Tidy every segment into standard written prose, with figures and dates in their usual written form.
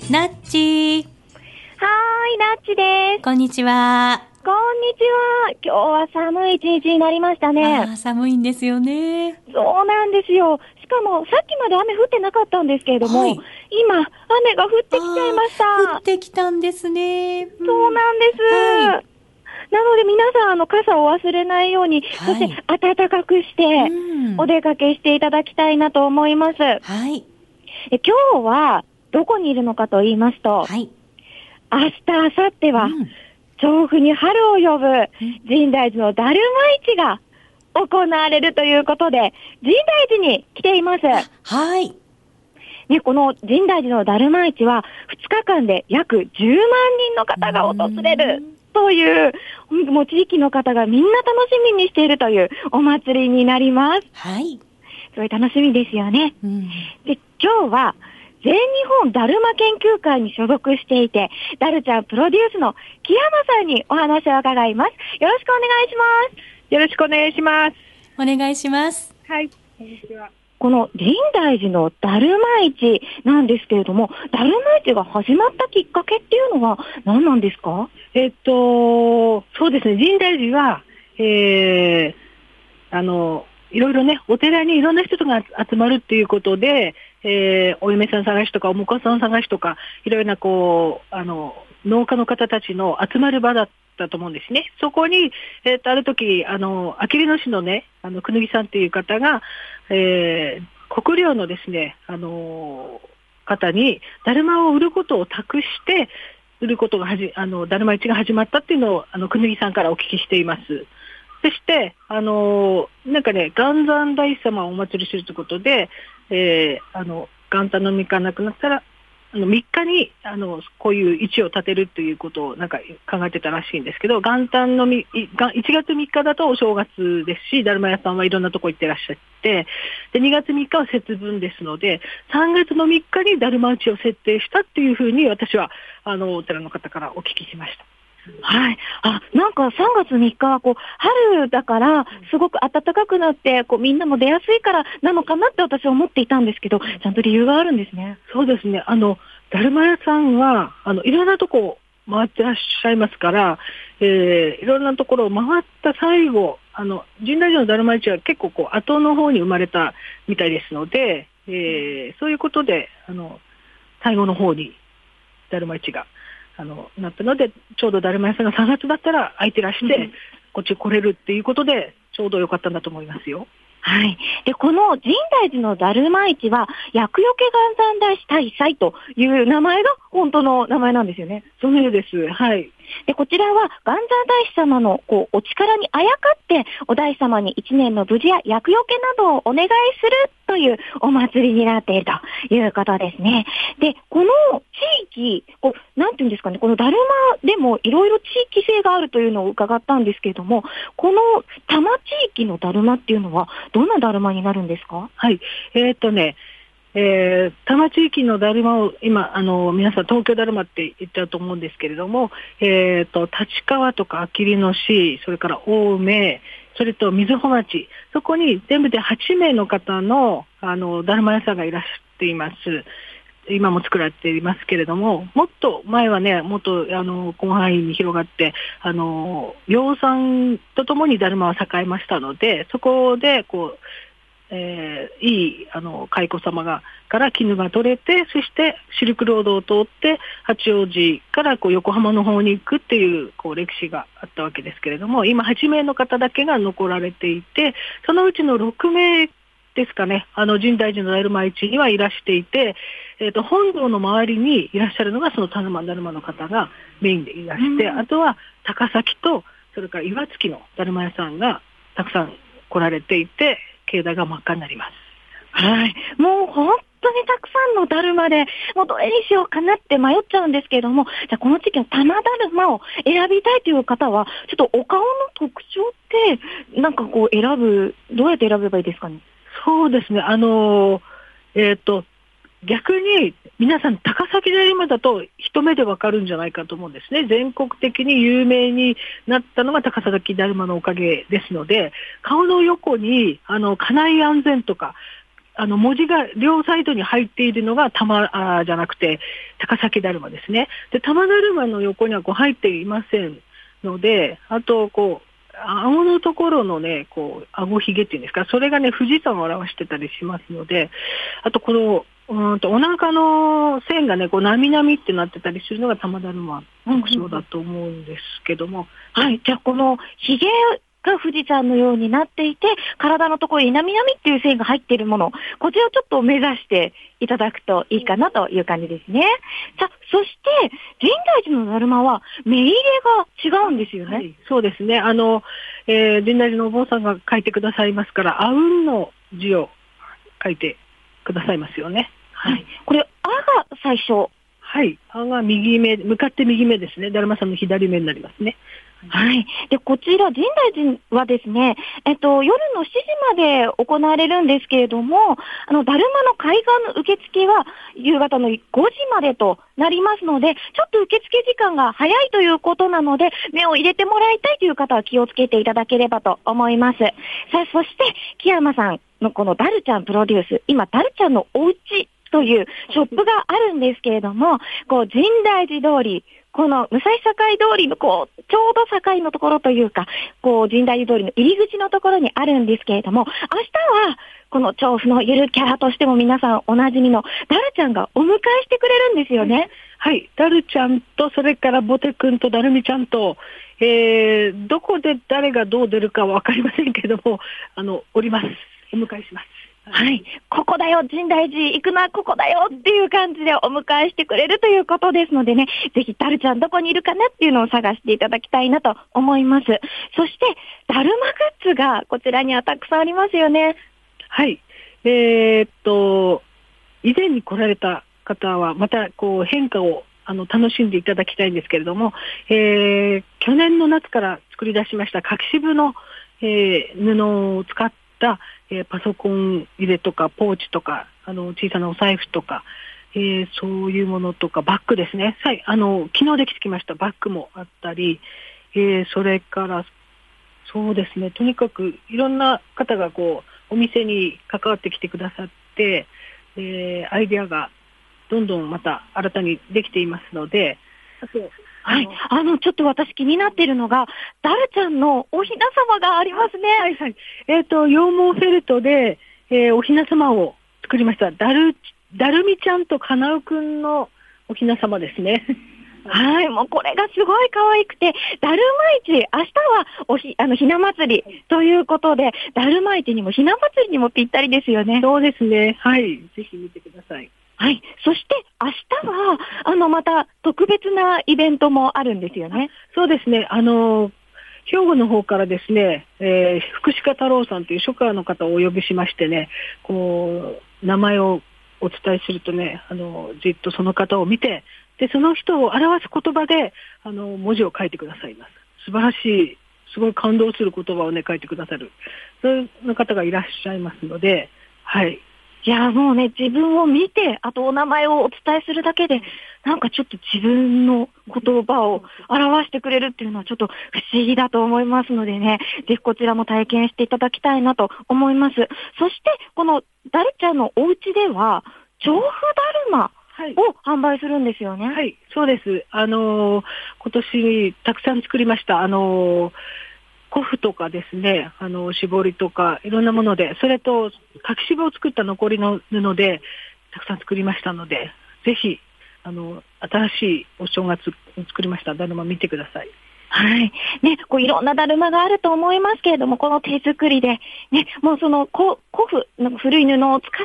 ナッチはーい、ナッチです。 こんにちは。 こんにちは。今日は寒い一日になりましたね。 寒いんですよね。 そうなんですよ。しかもさっきまで雨降ってなかったんですけれども、 はい、 今雨が降ってきちゃいました。 降ってきたんですね。 そうなんです。 はい、 なので皆さん傘を忘れないように、そして暖かくしてお出かけしていただきたいなと思います。 はい。 今日はどこにいるのかと言いますと、 はい、 明日、明後日は、調布に春を呼ぶ深大寺のだるま市が行われるということで、深大寺に来ています。 はい。 ね、この深大寺のだるま市は2日間で約10万人の方が訪れるという、もう地域の方がみんな楽しみにしているというお祭りになります。 はい。 それ楽しみですよね。で、今日は全日本だるま研究会に所属していて、だるちゃんプロデュースの木山さんにお話を伺います。よろしくお願いします。 よろしくお願いします。 お願いします。 はい。こんにちは。 この深大寺のだるま市なんですけれども、だるま市が始まったきっかけっていうのは何なんですか？ そうですね。深大寺は、いろいろね、お寺にいろんな人が集まるっていうことで、お嫁さん探しとかお婿さん探しとか、いろいろな農家の方たちの集まる場だったと思うんですね。そこに、ある時、あきる野市のね、くぬぎさんっていう方が、国領のですね、方に、だるまを売ることを託して、売ることがだるま市が始まったっていうのを、くぬぎさんからお聞きしています。そして、なんかね、元山大師様をお祭りするということで、元旦の3日なくなったら、3日に、こういう市を立てるということをなんか考えてたらしいんですけど、元旦の1月3日だとお正月ですし、だるま屋さんはいろんなとこ行ってらっしゃって、で、2月3日は節分ですので、3月の3日にだるま市を設定したっていうふうに私は、お寺の方からお聞きしました。 はい。なんか3月3日は春だから、すごく暖かくなって、みんなも出やすいからなのかなって私は思っていたんですけど、ちゃんと理由があるんですね。 そうですね。だるま屋さんは、いろんなとこ回ってらっしゃいますから、いろんなところを回った最後、深大寺のだるま市は結構後の方に生まれたみたいですので、そういうことで、最後の方にだるま市が、なったので、ちょうどだるま屋さんが3月だったら空いてらして、こっち来れるっていうことで、ちょうど良かったんだと思いますよ。 はい。で、この深大寺のだるま市は、厄除け元山大師大祭という名前が本当の名前なんですよね。 そのようです。はい。 で、こちらは元山大師様のお力にあやかって、お大師様に一年の無事や厄除けなどをお願いするというお祭りになっているということですね。で、この地域、なんていうんですかね、このだるまでもいろいろ地域性があるというのを伺ったんですけれども、この多摩地域のだるまっていうのはどんなだるまになるんですか？ はい。多摩地域のだるまを今、皆さん東京だるまって言っちゃうと思うんですけれども、立川とかあきる野市、それから青梅、それと瑞穂町、そこに全部で8名の方の、だるま屋さんがいらっしゃっています。今も作られていますけれども、もっと前はね、もっと広範囲に広がって、養蚕とともにだるまは栄えましたので、そこでいい蚕様から絹が取れて、そしてシルクロードを通って八王子から横浜の方に行くっていう歴史があったわけですけれども、今8名の方だけが残られていて、そのうちの6名ですかね、深大寺のだるま市にはいらしていて、本堂の周りにいらっしゃるのがそのだるまの方がメインでいらして、あとは高崎とそれから岩槻のだるま屋さんがたくさん来られていて、境内が真っ赤になります。 はい。もう本当にたくさんのだるまで、もうどれにしようかなって迷っちゃうんですけれども、じゃあこの地域の玉だるまを選びたいという方は、ちょっとお顔の特徴って、なんかどうやって選べばいいですかね？ そうですね。逆に皆さん高崎だるまだと一目でわかるんじゃないかと思うんですね。全国的に有名になったのが高崎だるまのおかげですので、顔の横に家内安全とか文字が両サイドに入っているのがじゃなくて、高崎だるまですね。で、玉だるまの横には入っていませんので、あと、顎のところのね、顎ひげっていうんですか、それがね、富士山を表してたりしますので、あとお腹の線がね、なみなみってなってたりするのが玉だるまの特徴だと思うんですけども。 はい。じゃあ、このひげが富士山のようになっていて、体のところになみなみっていう線が入っているもの、こちらをちょっと目指していただくといいかなという感じですね。さあ、そして、深大寺のだるまは、目入れが違うんですよね。 はい、そうですね。深大寺のお坊さんが書いてくださいますから、あうんの字を書いてくださいますよね。 はい。これ、あが最初。 はい。あが右目、向かって右目ですね。だるまさんの左目になりますね。 はい。で、こちら、深大寺はですね、夜の7時まで行われるんですけれども、だるまの海岸の受付は夕方の5時までとなりますので、ちょっと受付時間が早いということなので、目を入れてもらいたいという方は気をつけていただければと思います。さあ、そして、木山さんのこのダルちゃんプロデュース、今、ダルちゃんのお家というショップがあるんですけれども、深大寺通り、この武蔵境通りのちょうど境のところというか、深大寺通りの入り口のところにあるんですけれども、明日は、この調布のゆるキャラとしても皆さんおなじみのダルちゃんがお迎えしてくれるんですよね。 はい。ダルちゃんと、それからボテ君とダルミちゃんと、どこで誰がどう出るかはわかりませんけれども、おります。お迎えします。 はい。ここだよ、深大寺行くな、ここだよっていう感じでお迎えしてくれるということですのでね、ぜひダルちゃんどこにいるかなっていうのを探していただきたいなと思います。そして、ダルマグッズがこちらにはたくさんありますよね。 はい。以前に来られた方は、また変化を楽しんでいただきたいんですけれども、去年の夏から作り出しました柿渋の、布を使ったパソコン入れとかポーチとか小さなお財布とか、そういうものとかバッグですね。昨日できてきましたバッグもあったり、それからそうですね、とにかくいろんな方がお店に関わってきてくださって、アイデアがどんどんまた新たにできていますので、 はい。ちょっと私気になっているのが、ダルちゃんのおひな様がありますね。 はいはい。羊毛フェルトで、おひな様を作りました。ダルミちゃんとかなうくんのおひな様ですね。 はい。もうこれがすごい可愛くて、だるま市、明日はひな祭りということで、だるま市にもひな祭りにもぴったりですよね。 そうですね。はい。ぜひ見てください。 はい。そして、明日は、また特別なイベントもあるんですよね。 そうですね。兵庫の方からですね、福士加太郎さんという書家の方をお呼びしましてね、名前をお伝えするとね、じっとその方を見て、で、その人を表す言葉で、文字を書いてくださいます。素晴らしい、すごい感動する言葉をね、書いてくださる。そういう方がいらっしゃいますので、はい。 いや、もうね、自分を見て、あとお名前をお伝えするだけで、なんかちょっと自分の言葉を表してくれるっていうのはちょっと不思議だと思いますのでね、ぜひこちらも体験していただきたいなと思います。そして、このダルちゃんのお家では、調布だるまを販売するんですよね。 はい、そうです。今年たくさん作りました。古布とかですね、絞りとかいろんなもので、それと柿渋を作った残りの布でたくさん作りましたので、ぜひ新しいお正月作りましただるま見てください。 はい。ね、いろんなだるまがあると思いますけれども、この手作りで、ね、もうその古布、古い布を使って、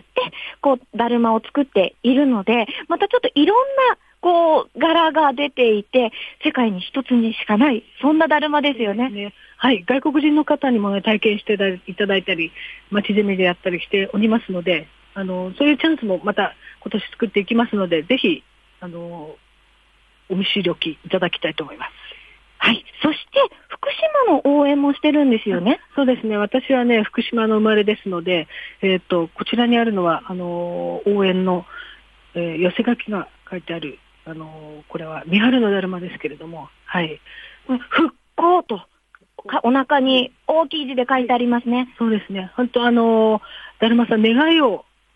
だるまを作っているので、またちょっといろんな、柄が出ていて、世界に一つにしかない、そんなだるまですよね。 はい。外国人の方にも、ね、体験していただいたり、街ゼミでやったりしておりますので、そういうチャンスもまた今年作っていきますので、ぜひ、お見知りおきいただきたいと思います。 はい。そして、福島の応援もしてるんですよね。 そうですね。私はね、福島の生まれですので、こちらにあるのは、応援の、寄せ書きが書いてある、これは三春のだるまですけれども、はい。 復興と、お腹に大きい字で書いてありますね。 そうですね。本当だるまさん願いを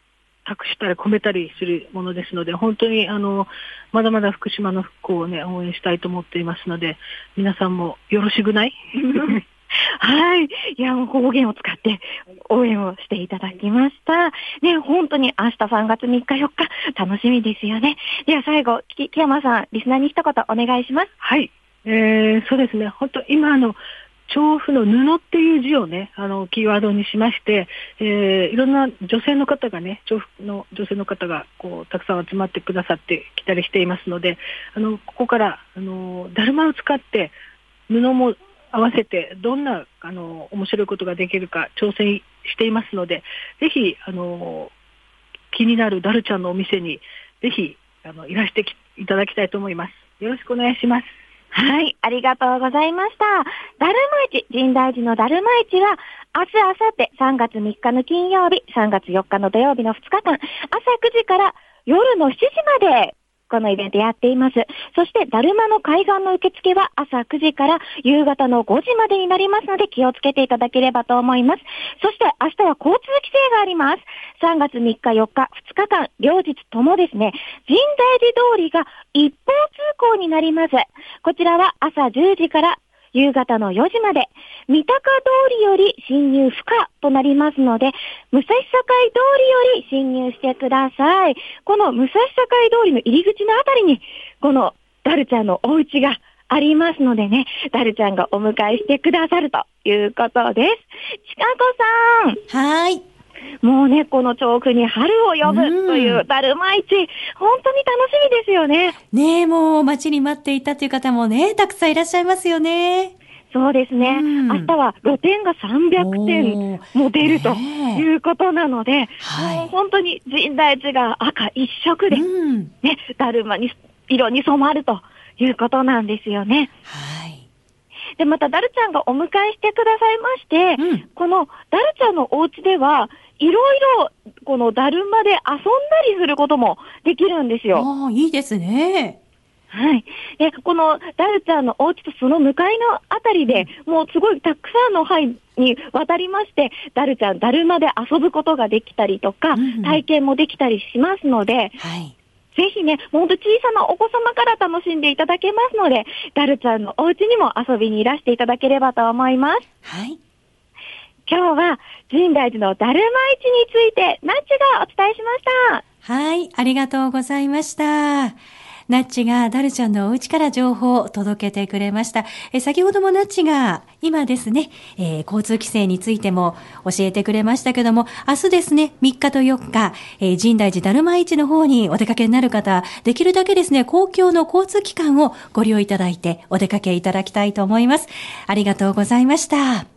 託したり込めたりするものですので、本当にまだまだ福島の復興をね、応援したいと思っていますので、皆さんもよろしくないはい。いや、もう方言を使って応援をしていただきました。ね、本当に明日3月3日4日、楽しみですよね。では最後、木山さん、リスナーに一言お願いします。 はい。そうですね。本当今調布の布っていう字をね、キーワードにしまして、いろんな女性の方がね、調布の女性の方が、たくさん集まってくださってきたりしていますので、ここから、だるまを使って、布も合わせて、どんな、面白いことができるか挑戦していますので、ぜひ、気になるダルちゃんのお店に、ぜひ、いらしていただきたいと思います。よろしくお願いします。 はい、ありがとうございました。だるま市、深大寺のだるま市は、明日、明後日、3月3日の金曜日、3月4日の土曜日の2日間、朝9時から夜の7時まで、このイベントやっています。そして、だるまの海岸の受付は朝9時から夕方の5時までになりますので気をつけていただければと思います。そして、明日は交通規制があります。3月3日4日、2日間、両日ともですね、深大寺通りが一方通行になります。こちらは朝10時から夕方の4時まで、三鷹通りより進入不可となりますので、武蔵境通りより進入してください。この武蔵境通りの入り口のあたりに、このダルちゃんのお家がありますのでね、ダルちゃんがお迎えしてくださるということです。ちかこさん。 はい。 もうね、この調布に春を呼ぶというだるま市、本当に楽しみですよね。 ねえ、もう待ちに待っていたという方もね、たくさんいらっしゃいますよね。 そうですね。明日は露店が300店も出るということなので、もう本当に深大寺が赤一色で、ね、だるまに色に染まるということなんですよね。 はい。 で、またダルちゃんがお迎えしてくださいまして、このダルちゃんのお家では、いろいろこのだるまで遊んだりすることもできるんですよ。 ああ、いいですね。 はい。で、このダルちゃんのお家とその向かいのあたりで、もうすごいたくさんの範囲に渡りまして、ダルちゃん、だるまで遊ぶことができたりとか、体験もできたりしますので、 はい。 ぜひね、ほんと小さなお子様から楽しんでいただけますので、ダルちゃんのお家にも遊びにいらしていただければと思います。 はい。 今日は深大寺のだるま市についてナッチがお伝えしました。 はい、ありがとうございました。ナッチがダルちゃんのお家から情報を届けてくれました。先ほどもナッチが今ですね、交通規制についても教えてくれましたけども、明日ですね、3日と4日、深大寺だるま市の方にお出かけになる方、できるだけですね、公共の交通機関をご利用いただいてお出かけいただきたいと思います。ありがとうございました。